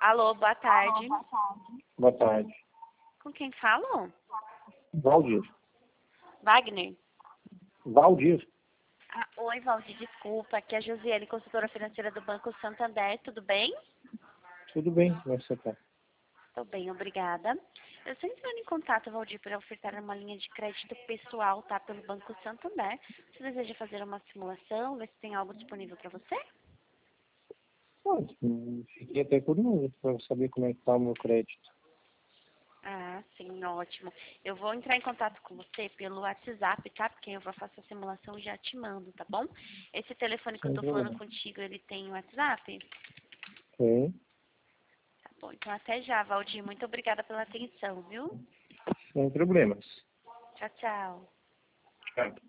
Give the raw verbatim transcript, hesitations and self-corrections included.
Alô, boa tarde. Boa tarde. Com quem falo? Valdir. Wagner? Valdir. Ah, oi, Valdir, desculpa. Aqui é a Josiane, consultora financeira do Banco Santander. Tudo bem? Tudo bem? Como é que você tá? Estou bem, obrigada. Eu estou entrando em contato, Valdir, para ofertar uma linha de crédito pessoal, tá? Pelo Banco Santander. Você deseja fazer uma simulação, ver se tem algo disponível para você? Pode. Fiquei até curioso para saber como é que tá o meu crédito. Ah, sim, ótimo. Eu vou entrar em contato com você pelo WhatsApp, tá? Porque eu vou fazer a simulação e já te mando, tá bom? Esse telefone que eu Sem tô falando problema. contigo, ele tem WhatsApp? Tem. Tá bom, então até já, Valdir. Muito obrigada pela atenção, viu? Sem problemas. Tchau, tchau. Tchau.